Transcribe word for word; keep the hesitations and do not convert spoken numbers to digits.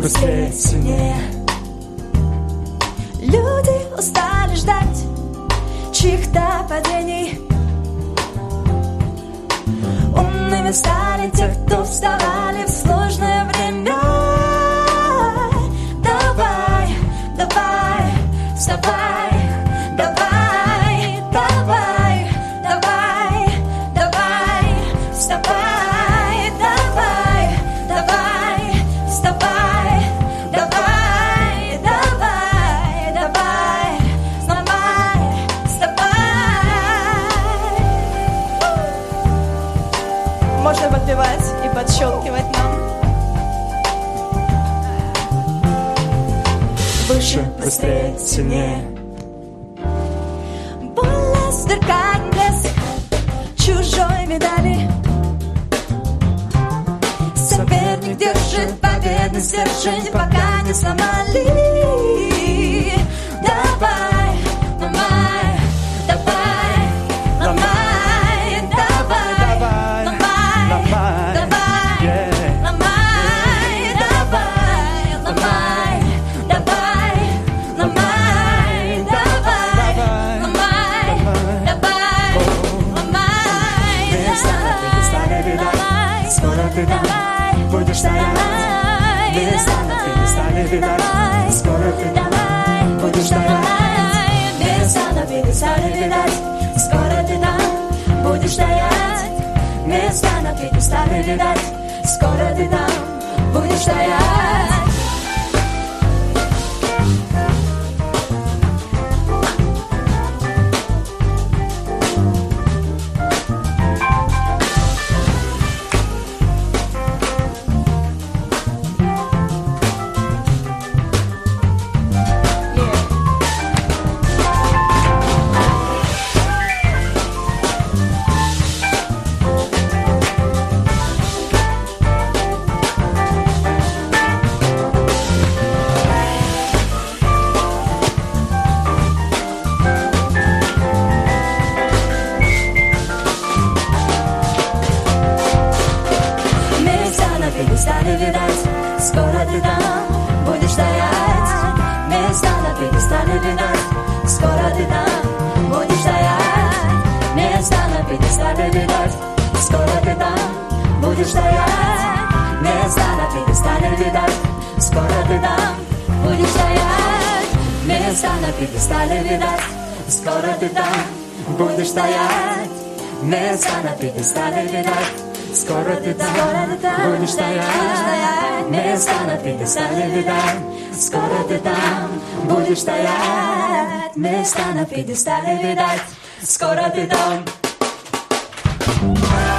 быстрее, сильнее. Люди устали ждать чьих-то падений. Умными стали те, кто вставали в сложное время. Давай, давай, вставай, давай, давай, давай, давай, вставай, давай, давай, вставай, давай, давай, давай, вставай, вставай. Можно подпевать и подщелкивать нам. Выше, быстрее, сильнее. Больно сверкает блеск чужой медали. Соперник держит победный стержень, пока не сломали. Давай, ломай, давай, ломай, давай, Давай, ломай, ломай, давай, yeah. ломай, давай, ломай, давай, ломай, давай, ломай, давай, ломай, Места на пьедестале видать, скоро ты там будешь стоять. Места на пьедестале видать, скоро ты там будешь стоять. Места на пьедестале видать, скоро ты там будешь стоять. Места на пьедестале видать, скоро ты там будешь стоять. Пьедестале видать, скоро ты там будешь стоять. Места на пьедестале видать, скоро ты там будешь стоять. Места на пьедестале видать, скоро ты там будешь стоять. Места на пьедестале видать, скоро ты там будешь стоять. Места на пьедестале видать, скоро ты там будешь стоять. Места на пьедестале видать, скоро ты там будешь стоять. Места на пьедестале видать, скоро ты там будешь стоять. Места на пьедестале видать, скоро ты там.